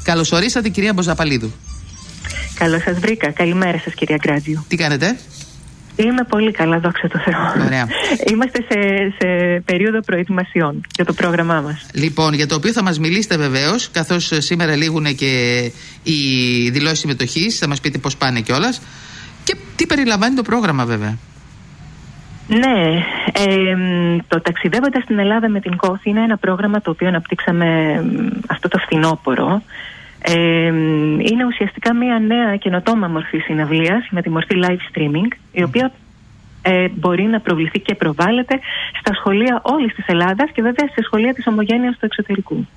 Καλώς ορίσατε, κυρία Μποζαπαλίδου. Καλώς σας βρήκα. Καλημέρα σας, κυρία Γκράτζιο. Τι κάνετε? Είμαι πολύ καλά, δόξα τω Θεώ. Ωραία. Είμαστε σε περίοδο προετοιμασιών για το πρόγραμμά μας. Λοιπόν, για το οποίο θα μας μιλήσετε βεβαίως, καθώς σήμερα λήγουν και οι δηλώσεις συμμετοχής, θα μας πείτε πώς πάνε κιόλας και τι περιλαμβάνει το πρόγραμμα, βέβαια. Ναι, το Ταξιδεύοντας στην Ελλάδα με την Κώθη είναι ένα πρόγραμμα το οποίο αναπτύξαμε αυτό το φθινόπωρο. Είναι ουσιαστικά μια νέα καινοτόμα μορφή συναυλίας με τη μορφή live streaming, η οποία μπορεί να προβληθεί και προβάλλεται στα σχολεία όλης της Ελλάδας και βέβαια σε σχολεία της ομογένειας του εξωτερικού.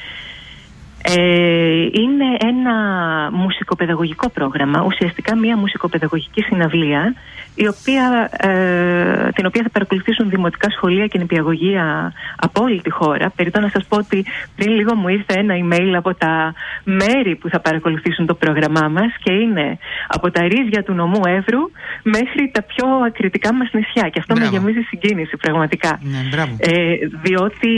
Είναι ένα μουσικοπαιδαγωγικό πρόγραμμα, ουσιαστικά μια μουσικοπαιδαγωγική συναυλία, την οποία θα παρακολουθήσουν δημοτικά σχολεία και νηπιαγωγεία από όλη τη χώρα. Περιττώ να σας πω ότι πριν λίγο μου ήρθε ένα email από τα μέρη που θα παρακολουθήσουν το πρόγραμμά μας και είναι από τα ρίζια του νομού Εύρου μέχρι τα πιο ακριτικά μας νησιά, και αυτό με γεμίζει συγκίνηση πραγματικά. Διότι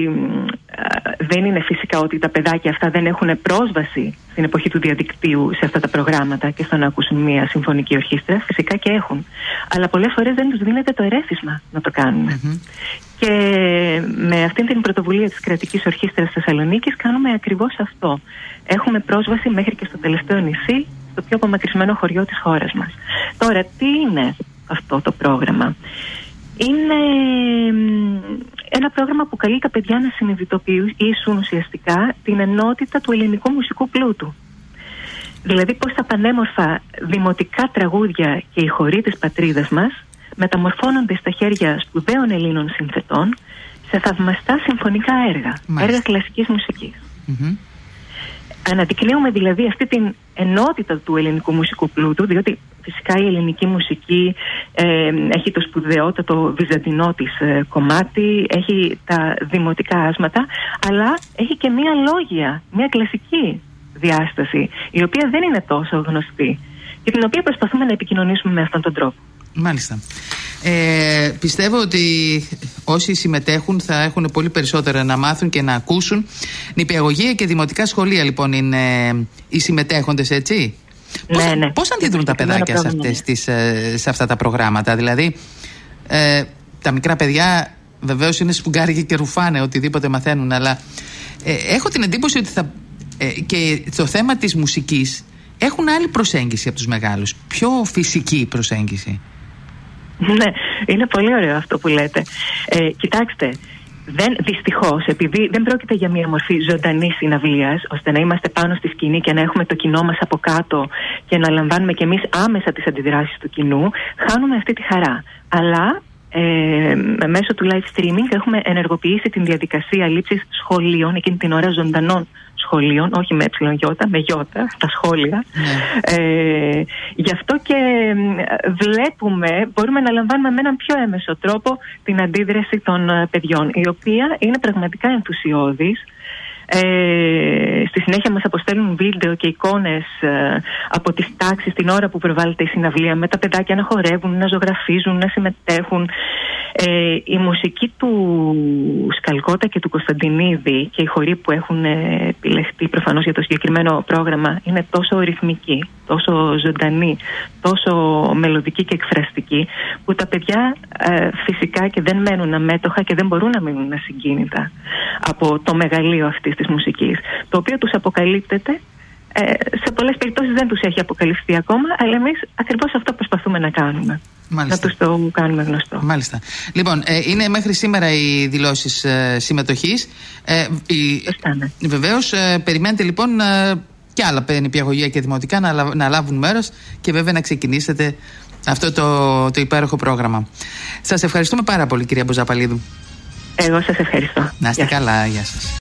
δεν είναι φυσικά ότι τα παιδάκια αυτά δεν έχουν πρόσβαση στην εποχή του διαδικτύου σε αυτά τα προγράμματα και στο να ακούσουν μια συμφωνική ορχήστρα. Φυσικά και έχουν. Αλλά πολλές φορές δεν τους δίνεται το ερέθισμα να το κάνουν. Και με αυτήν την πρωτοβουλία της Κρατικής Ορχήστρας Θεσσαλονίκης κάνουμε ακριβώς αυτό. Έχουμε πρόσβαση μέχρι και στο τελευταίο νησί, στο πιο απομακρυσμένο χωριό της χώρας μας. Τώρα, τι είναι αυτό το πρόγραμμα? Είναι ένα πρόγραμμα που καλεί τα παιδιά να συνειδητοποιήσουν ουσιαστικά την ενότητα του ελληνικού μουσικού πλούτου. Δηλαδή πώς τα πανέμορφα δημοτικά τραγούδια και οι χοροί της πατρίδας μας μεταμορφώνονται στα χέρια σπουδαίων Ελλήνων συνθετών σε θαυμαστά συμφωνικά έργα, έργα κλασικής μουσικής. Αναδεικνύουμε δηλαδή αυτή την ενότητα του ελληνικού μουσικού πλούτου, διότι φυσικά η ελληνική μουσική έχει το σπουδαιότατο βυζαντινό της κομμάτι, έχει τα δημοτικά άσματα, αλλά έχει και μία λόγια, μία κλασική διάσταση, η οποία δεν είναι τόσο γνωστή και την οποία προσπαθούμε να επικοινωνήσουμε με αυτόν τον τρόπο. Μάλιστα. Πιστεύω ότι όσοι συμμετέχουν θα έχουν πολύ περισσότερα να μάθουν και να ακούσουν. Νηπιαγωγεία και δημοτικά σχολεία λοιπόν είναι οι συμμετέχοντες, έτσι? Ναι. Πώς αντιδρούν τα παιδάκια σε αυτά τα προγράμματα? Δηλαδή τα μικρά παιδιά βεβαίως είναι σφουγγάρια και ρουφάνε οτιδήποτε μαθαίνουν, αλλά έχω την εντύπωση ότι και το θέμα της μουσικής έχουν άλλη προσέγγιση από τους μεγάλους, πιο φυσική προσέγγιση. Ναι, είναι πολύ ωραίο αυτό που λέτε. Κοιτάξτε, δυστυχώς, επειδή δεν πρόκειται για μια μορφή ζωντανής συναυλίας, ώστε να είμαστε πάνω στη σκηνή και να έχουμε το κοινό μας από κάτω και να λαμβάνουμε κι εμείς άμεσα τις αντιδράσεις του κοινού, χάνουμε αυτή τη χαρά. Αλλά μέσω του live streaming έχουμε ενεργοποιήσει την διαδικασία λήψης σχολείων, εκείνη την ώρα ζωντανών σχολείων, όχι με εψιλονιώτα, με γιώτα, στα σχόλια. Γι' αυτό και μπορούμε να λαμβάνουμε με έναν πιο έμεσο τρόπο την αντίδραση των παιδιών, η οποία είναι πραγματικά ενθουσιώδης. Στη συνέχεια μας αποστέλνουν βίντεο και εικόνες από τις τάξεις την ώρα που προβάλλεται η συναυλία, με τα παιδάκια να χορεύουν, να ζωγραφίζουν, να συμμετέχουν. Η μουσική του Σκαλκώτα και του Κωνσταντινίδη και οι χοροί που έχουν επιλεχθεί προφανώς για το συγκεκριμένο πρόγραμμα είναι τόσο ρυθμική, τόσο ζωντανή, τόσο μελωδική και εκφραστική, που τα παιδιά φυσικά και δεν μένουν αμέτωχα και δεν μπορούν να μείνουν ασυγκίνητα από το μεγαλείο αυτής της μουσικής, το οποίο τους αποκαλύπτεται. Σε πολλές περιπτώσεις δεν τους έχει αποκαλυφθεί ακόμα, αλλά εμείς ακριβώς αυτό προσπαθούμε να κάνουμε. Μάλιστα. Να τους το κάνουμε γνωστό. Μάλιστα. Λοιπόν, είναι μέχρι σήμερα οι δηλώσεις συμμετοχής. Βεβαίως, περιμένετε λοιπόν και άλλα νηπιαγωγεία και δημοτικά να λάβουν μέρος και βέβαια να ξεκινήσετε αυτό το υπέροχο πρόγραμμα. Σας ευχαριστούμε πάρα πολύ, κυρία Μποζαπαλίδου. Εγώ σας ευχαριστώ. Να είστε καλά, γεια σας.